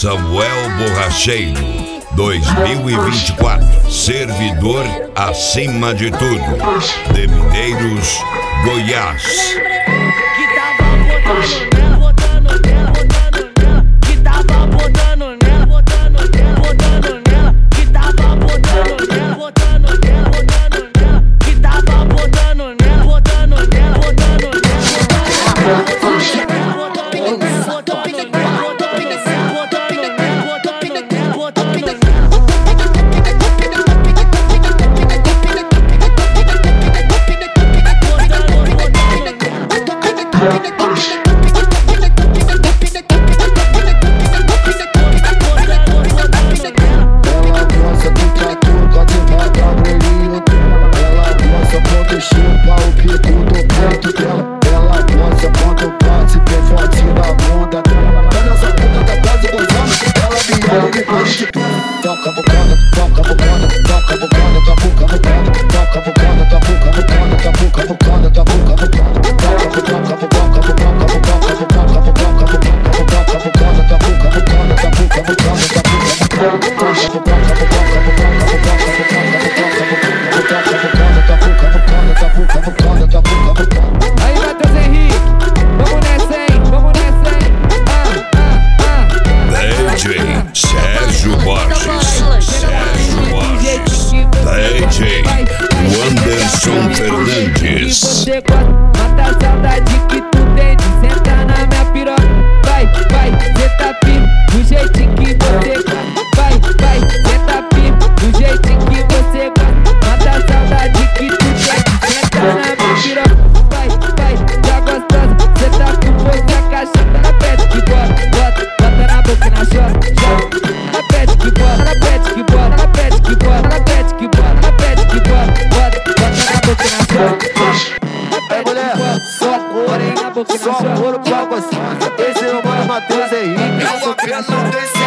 Samuel Borracheiro 2024. Servidor acima de tudo. De Mineiros, Goiás. Aí, Matheus Henrique, vamos nessa, hein? Vamos nessa, hein? DJ Sérgio Borges. DJ Wanderson Fernandes. Você gosta, mata a saudade que tu tem de sentar na minha piroca. Vai, cê tá firme, do jeitinho que você gosta. Vai, cê tá firme, do jeitinho que você gosta. Mata a saudade que tu tem de sentar na minha piroca. Vai, já gostosa, cê tá com força, cacheta na pede que bota na boca e na chota. Na pede que bota, na pede que bota, na pede que bota, na pede que bota, na pede que bota na boca e na chota. Aí, mulher, só couro pra gostosa. Esse é o mano Matheus Henrique.